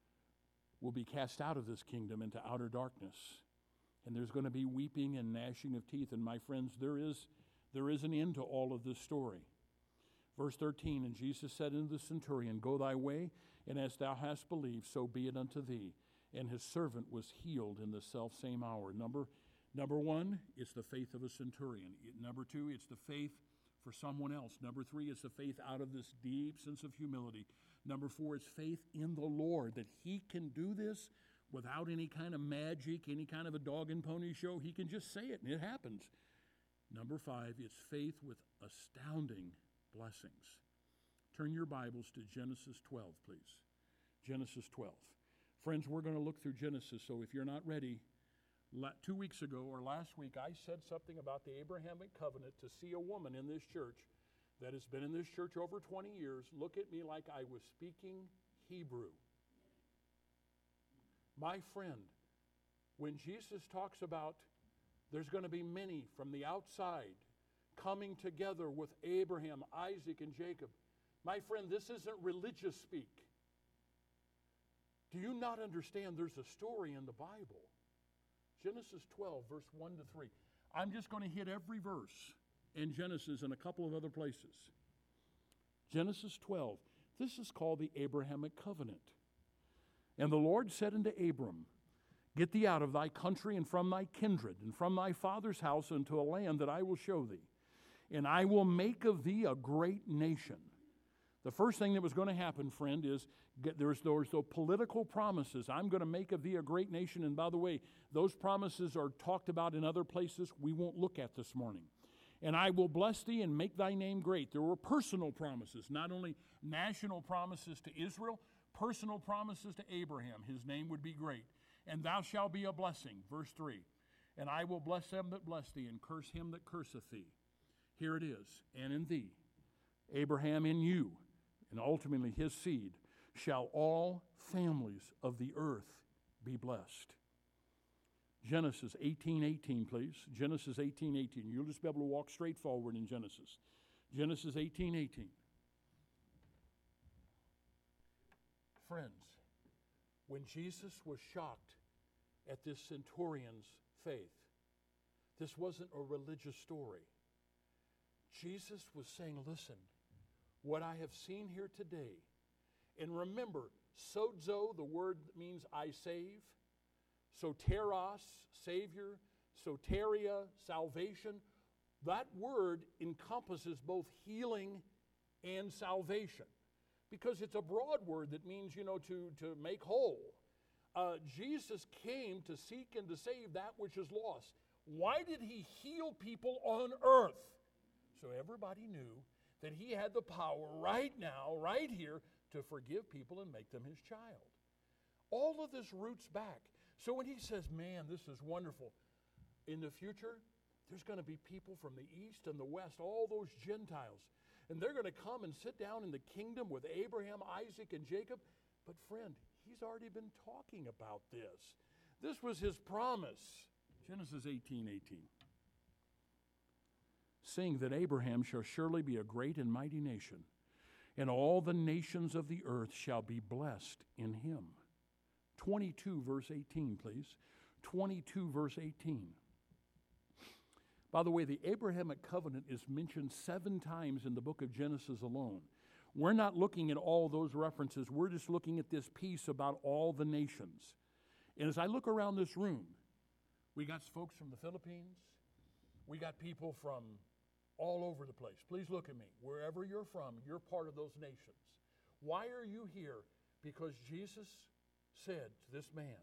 will be cast out of this kingdom into outer darkness. And there's going to be weeping and gnashing of teeth. And my friends, there is, there is an end to all of this story. Verse thirteen, and Jesus said unto the centurion, go thy way, and as thou hast believed, so be it unto thee. And his servant was healed in the selfsame hour. Number, number one, it's the faith of a centurion. Number two, it's the faith for someone else. Number three, it's the faith out of this deep sense of humility. Number four, it's faith in the Lord, that he can do this without any kind of magic, any kind of a dog and pony show. He can just say it, and it happens. Number five, it's faith with astounding blessings. Turn your Bibles to Genesis twelve, please. Genesis twelve. Friends, we're going to look through Genesis, so if you're not ready, two weeks ago or last week, I said something about the Abrahamic covenant to see a woman in this church that has been in this church over twenty years look at me like I was speaking Hebrew. My friend, when Jesus talks about there's going to be many from the outside coming together with Abraham, Isaac, and Jacob, my friend, this isn't religious speak. Do you not understand there's a story in the Bible? Genesis twelve, verse one to three. I'm just going to hit every verse in Genesis and a couple of other places. Genesis twelve. This is called the Abrahamic covenant. And the Lord said unto Abram, get thee out of thy country and from thy kindred and from thy father's house unto a land that I will show thee. And I will make of thee a great nation. The first thing that was going to happen, friend, is get, there's those, those political promises. I'm going to make of thee a great nation. And by the way, those promises are talked about in other places we won't look at this morning. And I will bless thee and make thy name great. There were personal promises, not only national promises to Israel, personal promises to Abraham. His name would be great. And thou shalt be a blessing. Verse three. And I will bless them that bless thee and curse him that curseth thee. Here it is. And in thee, Abraham in you, and ultimately his seed, shall all families of the earth be blessed. Genesis eighteen eighteen, please. Genesis eighteen eighteen. You'll just be able to walk straight forward in Genesis. Genesis eighteen eighteen. Friends, when Jesus was shocked at this centurion's faith, This wasn't a religious story. Jesus was saying, listen, what I have seen here today, and remember, sozo, the word means I save, soteros, Savior, soteria, salvation. That word encompasses both healing and salvation because it's a broad word that means, you know, to, to make whole. Uh, Jesus came to seek and to save that which is lost. Why did he heal people on earth? So everybody knew that he had the power right now, right here, to forgive people and make them his child. All of this roots back. So when he says, man, this is wonderful, in the future, there's going to be people from the east and the west, all those Gentiles, and they're going to come and sit down in the kingdom with Abraham, Isaac, and Jacob. But friend, he's already been talking about this. This was his promise. Genesis eighteen eighteen. Saying that Abraham shall surely be a great and mighty nation, and all the nations of the earth shall be blessed in him. twenty-two verse eighteen, please. twenty-two verse eighteen. By the way, the Abrahamic covenant is mentioned seven times in the book of Genesis alone. We're not looking at all those references. We're just looking at this piece about all the nations. And as I look around this room, we got folks from the Philippines. We got people from all over the place. Please look at me. Wherever you're from, you're part of those nations. Why are you here? Because Jesus said to this man,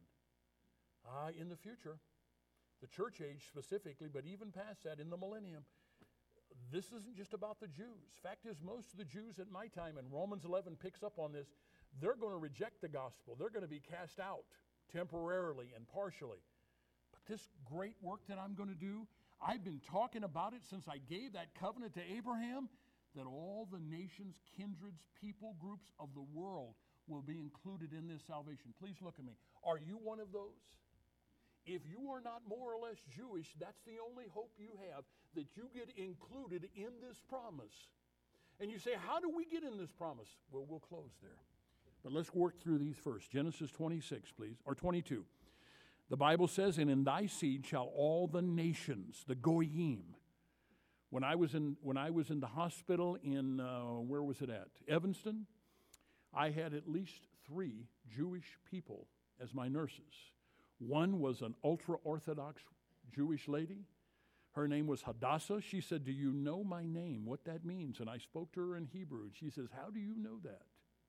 ah, in the future, the church age specifically, but even past that, in the millennium, this isn't just about the Jews. Fact is, most of the Jews at my time, and Romans eleven picks up on this, they're going to reject the gospel. They're going to be cast out temporarily and partially. But this great work that I'm going to do, I've been talking about it since I gave that covenant to Abraham, that all the nations, kindreds, people groups of the world will be included in this salvation. Please look at me. Are you one of those? If you are not more or less Jewish, that's the only hope you have, that you get included in this promise. And you say, how do we get in this promise? Well, we'll close there. But let's work through these first. Genesis twenty-six, please, or twenty-two. The Bible says, and in thy seed shall all the nations, the goyim. When I was in when I was in the hospital in, uh, where was it at? Evanston, I had at least three Jewish people as my nurses. One was an ultra-Orthodox Jewish lady. Her name was Hadassah. She said, do you know my name, what that means? And I spoke to her in Hebrew. And she says, how do you know that?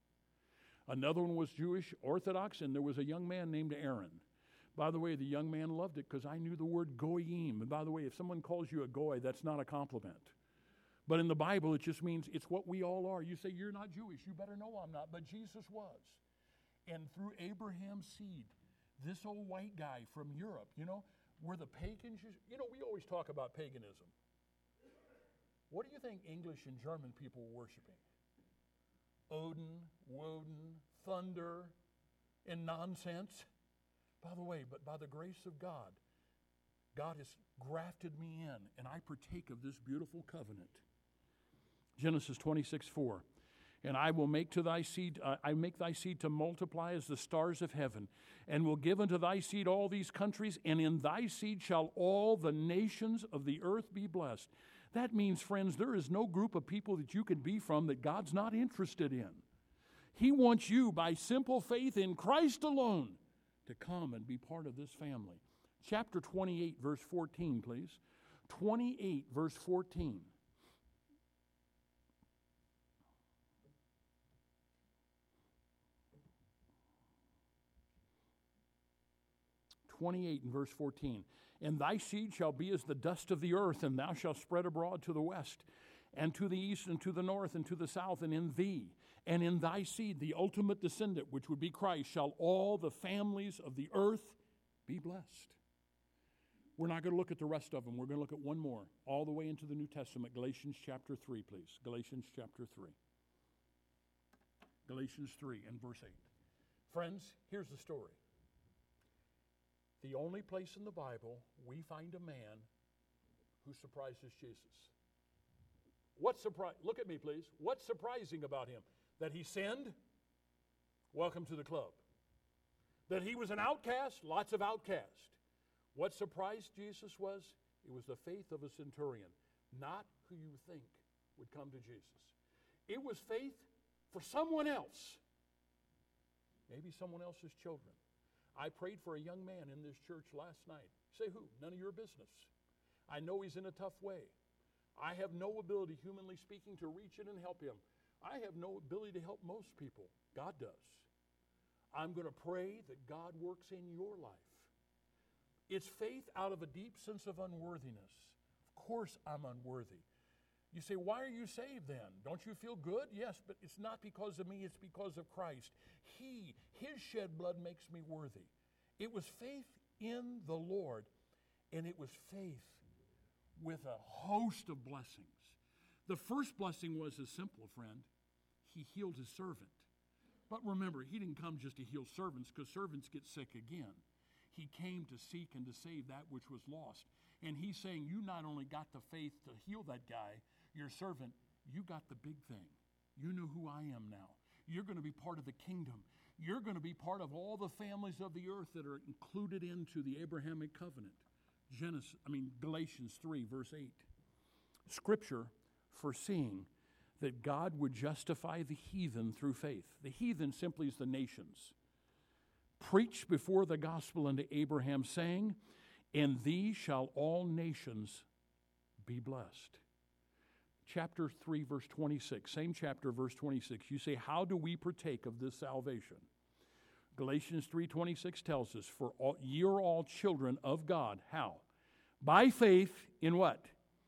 Another one was Jewish Orthodox, and there was a young man named Aaron. By the way, the young man loved it because I knew the word goyim. And by the way, if someone calls you a goy, that's not a compliment. But in the Bible, it just means it's what we all are. You say, you're not Jewish. You better know I'm not. But Jesus was. And through Abraham's seed, this old white guy from Europe, you know, where the pagans, you know, we always talk about paganism. What do you think English and German people were worshiping? Odin, Woden, thunder, and nonsense. By the way, but by the grace of God, God has grafted me in, and I partake of this beautiful covenant. Genesis twenty-six four. And I will make to thy seed, uh, I make thy seed to multiply as the stars of heaven, and will give unto thy seed all these countries, and in thy seed shall all the nations of the earth be blessed. That means, friends, there is no group of people that you can be from that God's not interested in. He wants you, by simple faith in Christ alone, to come and be part of this family. Chapter twenty-eight, verse fourteen, please. twenty-eight, verse fourteen. twenty-eight and verse fourteen. And thy seed shall be as the dust of the earth, and thou shalt spread abroad to the west, and to the east, and to the north, and to the south, and in thee, and in thy seed, the ultimate descendant, which would be Christ, shall all the families of the earth be blessed. We're not going to look at the rest of them. We're going to look at one more, all the way into the New Testament, Galatians chapter three, please. Galatians chapter three. Galatians three and verse eight. Friends, here's the story. The only place in the Bible we find a man who surprises Jesus. What's surprise? Look at me, please. What's surprising about him? That he sinned? Welcome to the club. That he was an outcast? Lots of outcasts. What surprised Jesus was It was the faith of a centurion, not who you think would come to Jesus. It was faith for someone else, maybe someone else's children. I prayed for a young man in this church last night. Say who? None of your business. I know he's in a tough way. I have no ability, humanly speaking, to reach in and help him. I have no ability to help most people. God does. I'm going to pray that God works in your life. It's faith out of a deep sense of unworthiness. Of course I'm unworthy. You say, why are you saved then? Don't you feel good? Yes, but it's not because of me, it's because of Christ. He, His shed blood makes me worthy. It was faith in the Lord, and it was faith with a host of blessings. The first blessing was as simple, friend. He healed his servant. But remember, he didn't come just to heal servants, because servants get sick again. He came to seek and to save that which was lost. And he's saying, you not only got the faith to heal that guy, your servant, you got the big thing. You know who I am now. You're going to be part of the kingdom. You're going to be part of all the families of the earth that are included into the Abrahamic covenant. Genesis, I mean Galatians three, verse eight. Scripture foreseeing that God would justify the heathen through faith. The heathen simply is the nations. Preached before the gospel unto Abraham, saying, in thee shall all nations be blessed. Chapter three, verse twenty-six, same chapter, verse twenty-six. You say, how do we partake of this salvation? Galatians three twenty-six tells us, for all, ye are all children of God. How? By faith in what?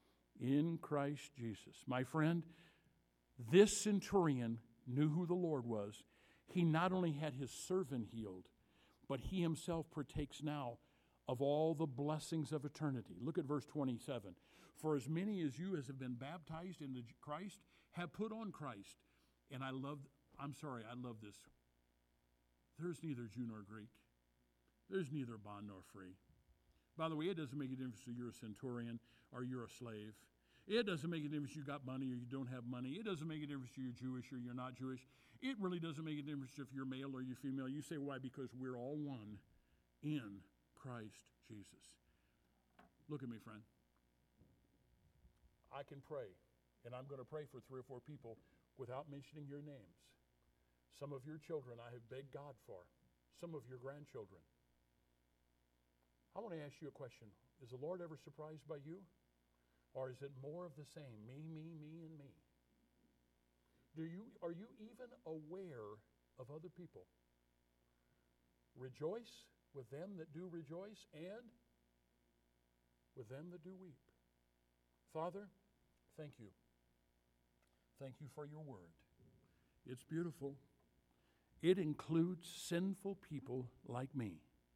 In Christ Jesus. My friend, this centurion knew who the Lord was. He not only had his servant healed, but he himself partakes now of all the blessings of eternity. Look at verse twenty-seven. For as many as you as have been baptized into Christ have put on Christ. And I love, I'm sorry, I love this. There's neither Jew nor Greek. There's neither bond nor free. By the way, it doesn't make a difference if you're a centurion or you're a slave. It doesn't make a difference if you got money or you don't have money. It doesn't make a difference if you're Jewish or you're not Jewish. It really doesn't make a difference if you're male or you're female. You say, why? Because we're all one in Christ Jesus. Look at me, friend. I can pray, and I'm going to pray for three or four people without mentioning your names. Some of your children I have begged God for. Some of your grandchildren. I want to ask you a question. Is the Lord ever surprised by you? Or is it more of the same? Me, me, me, and me. Do you, are you even aware of other people? Rejoice with them that do rejoice, and with them that do weep. Father, thank you. Thank you for your word. It's beautiful. It includes sinful people like me.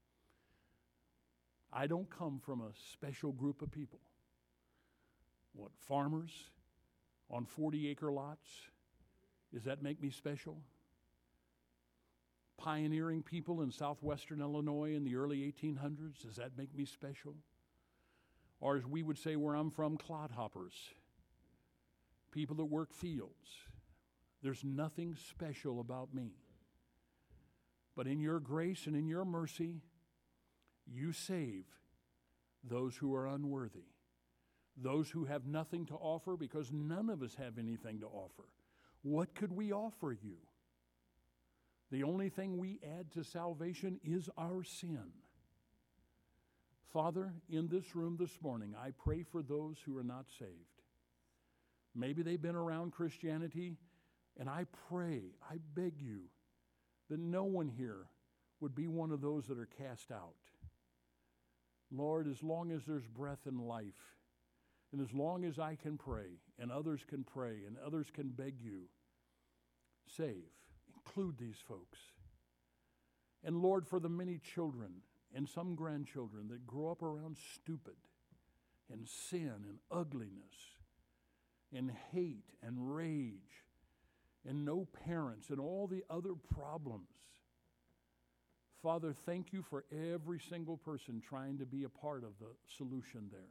I don't come from a special group of people. What, farmers on forty acre lots? Does that make me special? Pioneering people in southwestern Illinois in the early eighteen hundreds, does that make me special? Or as we would say where I'm from, clodhoppers, people that work fields. There's nothing special about me. But in your grace and in your mercy, you save those who are unworthy, those who have nothing to offer, because none of us have anything to offer. What could we offer you? The only thing we add to salvation is our sin. Father, in this room this morning, I pray for those who are not saved. Maybe they've been around Christianity, and I pray, I beg you, that no one here would be one of those that are cast out. Lord, as long as there's breath in life, and as long as I can pray, and others can pray, and others can beg you, save, include these folks. And Lord, for the many children and some grandchildren that grow up around stupid and sin and ugliness and hate and rage and no parents and all the other problems. Father, thank you for every single person trying to be a part of the solution there.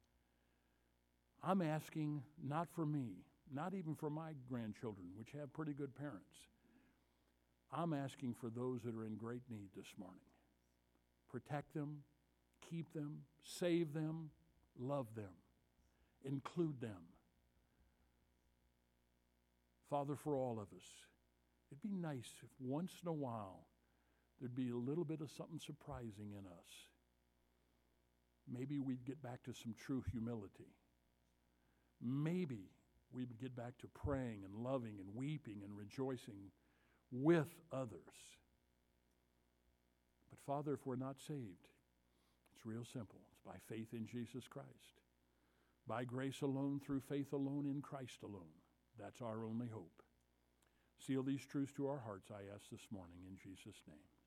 I'm asking not for me, not even for my grandchildren, which have pretty good parents. I'm asking for those that are in great need this morning. Protect them, keep them, save them, love them, include them. Father, for all of us, it'd be nice if once in a while there'd be a little bit of something surprising in us. Maybe we'd get back to some true humility. Maybe we'd get back to praying and loving and weeping and rejoicing with others. But Father, if we're not saved, it's real simple. It's by faith in Jesus Christ. By grace alone, through faith alone, in Christ alone. That's our only hope. Seal these truths to our hearts, I ask this morning in Jesus' name.